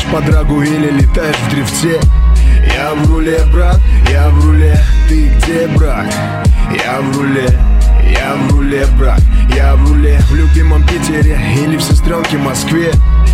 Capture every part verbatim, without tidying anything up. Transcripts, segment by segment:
по драгу или летаешь в дрифте. Я в руле, брат, я в руле. Ты где, брат? Я в руле, я в руле, брат. Я в руле в любимом Питере или в сестренке Москве.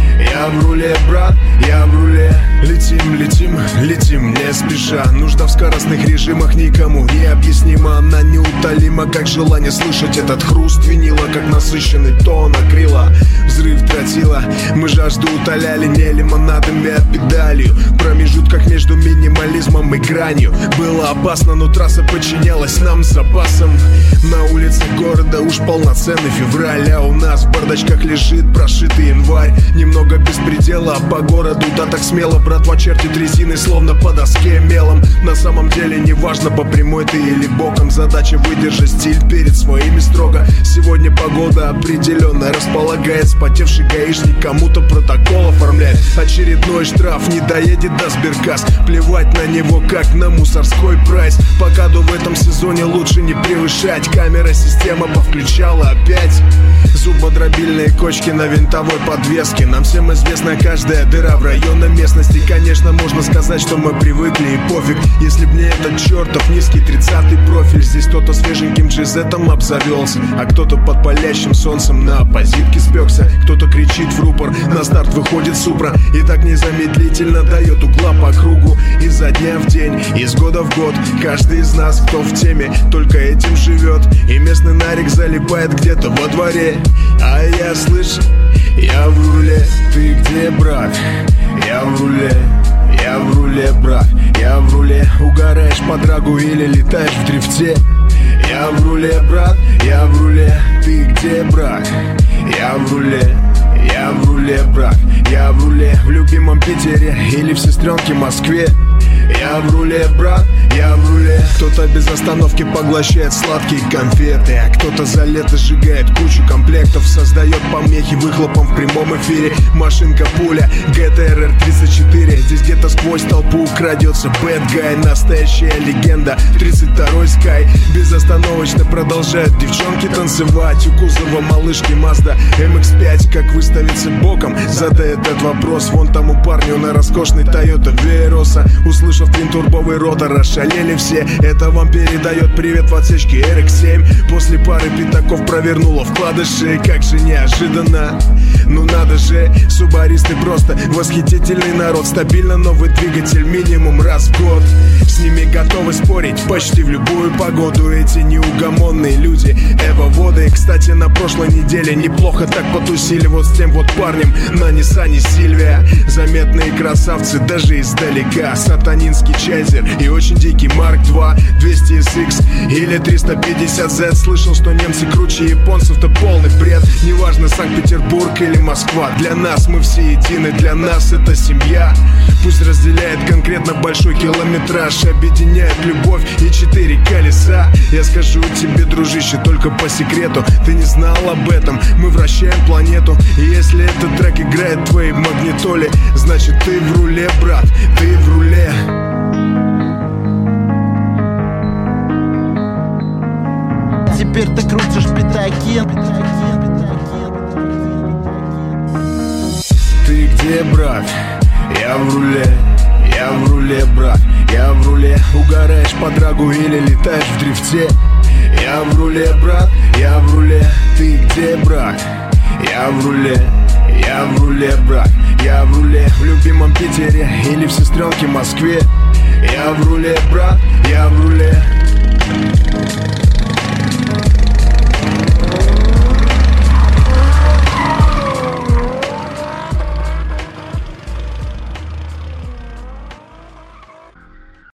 Я в руле, брат, я в руле. Летим, летим, летим, не спеша. Нужда в скоростных режимах никому не объяснима. Она неутолима, как желание слышать этот хруст винила, как насыщенный тон акрила. Взрыв тротила, мы жажду утоляли не лимонадами, а педалью. В промежутках между минимализмом и гранью было опасно, но трасса подчинялась нам с запасом. На улице города уж полноценный февраль, а у нас в бардачках лежит прошитый январь. Немного беспредела по городу, да так смело. Братва чертит резиной, словно по доске мелом. На самом деле не важно, по прямой ты или боком. Задача выдержать стиль перед своими строго. Сегодня погода определенно располагает. Спотевший гаишник кому-то протокол оформляет. Очередной штраф, не доедет до сберкасс. Плевать на него, как на мусорской прайс. Покаду в этом сезоне лучше не превышать. Камера система повключала опять. Зубодробильные кочки на винтовой подвеске. Нам всем известна каждая дыра в районной местности. Конечно, можно сказать, что мы привыкли и пофиг. Если б не этот чертов низкий тридцатый профиль. Здесь кто-то свеженьким джизетом обзавелся, а кто-то под палящим солнцем на оппозитке спекся. Кто-то кричит в рупор, на старт выходит Супра и так незамедлительно дает угла по кругу. Изо дня в день, из года в год. Каждый из нас, кто в теме, только этим живет. И местный нарик залипает где-то во дворе. А я, слышь, я в руле. Ты где, брат? Я в руле, я в руле, брат. Я в руле. Угораешь по драгу или летаешь в дрифте. Я в руле, брат, я в руле. Ты где, брат? Я в руле, я в руле, брат. Я в руле в любимом Питере или в сестренке Москве. Я в руле, брат, я в руле. Кто-то без остановки поглощает сладкие конфеты, а кто-то за лето сжигает кучу комплектов. Создает помехи выхлопом в прямом эфире. Машинка-пуля джи ти эр эр тридцать четыре. Здесь где-то сквозь толпу крадется bad guy. Настоящая легенда, тридцать второй Sky. Безостановочно продолжают девчонки танцевать. У кузова малышки Mazda эм икс пять. Как выставиться боком? Задай этот вопрос вон тому парню на роскошной Toyota Verosa. Услышав твин-турбовый ротор, ошалели все. Это вам передает привет в отсечке эр икс семь. После пары пятаков провернула вкладыши. Как же неожиданно. Ну надо же, субаристы просто восхитительный народ. Стабильно новый двигатель минимум раз в год. С ними готовы спорить почти в любую погоду. Эти неугомонные люди эвоводы. Кстати, на прошлой неделе неплохо так потусили вот с тем вот парнем на Ниссане Сильвия. Заметные красавцы даже издалека. Сатанинский Чайзер и очень дикий Марк два. Двести эс икс или триста пятьдесят зет. Слышал, что немцы круче японцев-то полный бред. Неважно, Санкт-Петербург или Москва. Для нас мы все едины, для нас это семья. Пусть разделяет конкретно большой километраж, объединяет любовь и четыре колеса. Я скажу тебе, дружище, только по секрету, ты не знал об этом, мы вращаем планету. И если этот трек играет в твоей магнитоле, значит ты в руле, брат, ты в руле. Теперь ты крутишь пятаки. Ты где, брат? Я в руле, я в руле, брат. Я в руле. Угораешь по драгу или летаешь в дрифте. Я в руле, брат, я в руле. Ты где, брат? Я в руле, я в руле, брат. Я в руле в любимом Питере или в сестренке Москве. Я в руле, брат, я в руле.